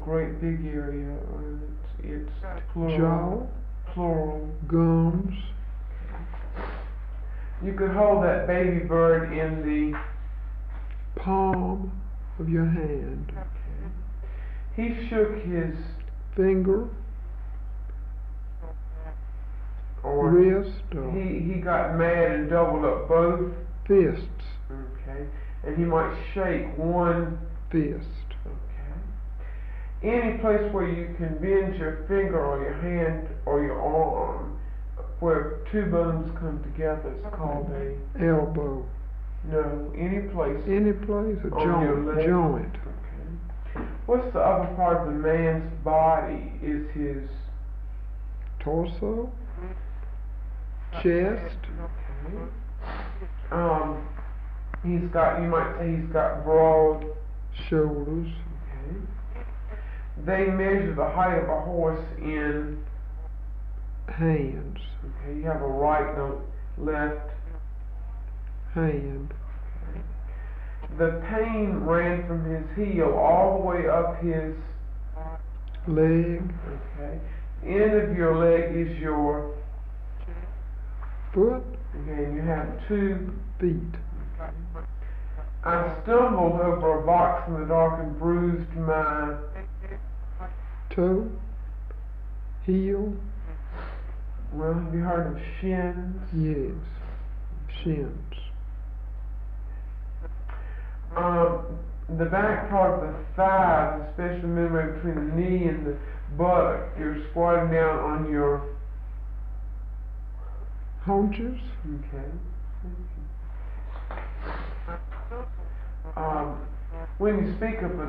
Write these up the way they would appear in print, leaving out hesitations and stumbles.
great big area. It's plural. Jaw. Plural. Gums. You could hold that baby bird in the Palm of your hand. Okay. He shook his Finger. or Wrist. Or he got mad and doubled up both. fists. Okay. And he might shake one Fist. Okay. Any place where you can bend your finger or your hand or your arm, where two bones come together, is called a Elbow. no. Any place. Any place. A On your joint. leg. Joint. Okay. What's the upper part of the man's body? Is his Torso. Chest. Okay. He's got. You might say he's got broad Shoulders. Okay. They measure the height of a horse in. Hands. Okay. You have a right and a left. Hand. The pain ran from his heel all the way up his Leg. Okay. End of your leg is your Foot. okay, and you have 2 Feet. I stumbled over a box in the dark and bruised my Toe. Heel. well, have you heard of shins? Yes. Shins. The back part of the thighs, especially midway between the knee and the butt, you're squatting down on your Haunches. okay. When you speak of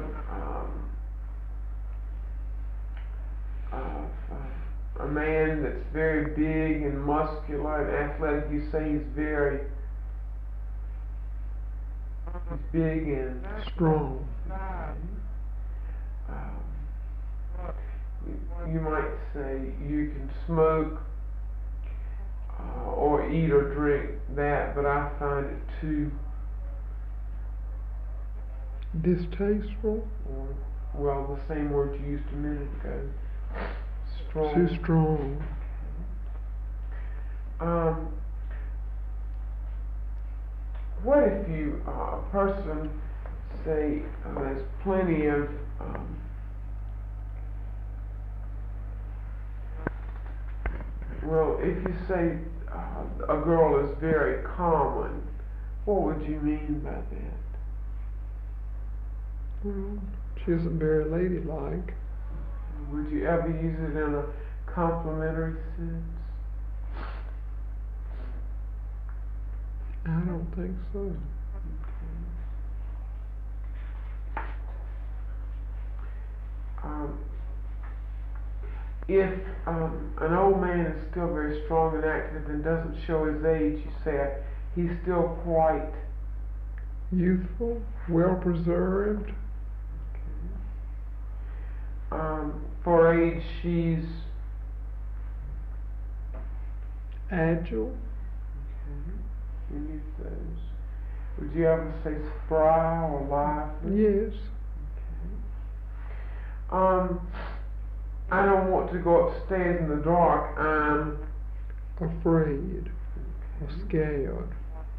a man that's very big and muscular and athletic, you say he's big and Strong. you might say you can smoke or eat or drink that, but I find it too Distasteful. or, well, the same word you used a minute ago. Strong. Too strong. What if you, a person, say, there's plenty of, well, if you say a girl is very common, what would you mean by that? Well, she isn't very ladylike. Would you ever use it in a complimentary sense? I don't think so. If an old man is still very strong and active and doesn't show his age, you say he's still quite Youthful. Well preserved. for age, she's Agile. Any of those. Would you ever say spry or lively? Yes. I don't want to go upstairs in the dark. I'm Afraid. Or scared.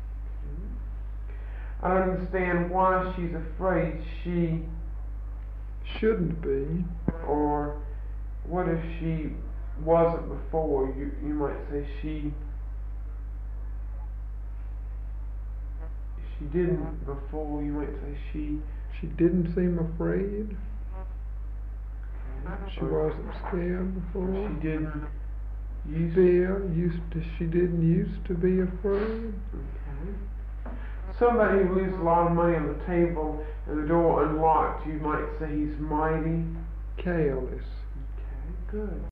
I don't understand why she's afraid. She Shouldn't be. or what if she wasn't before? You might say she didn't before. You might say she She didn't seem afraid. She or wasn't scared before. she didn't use She didn't used to be afraid. Okay. Somebody who leaves a lot of money on the table and the door unlocked, you might say he's mighty Careless. Okay, good.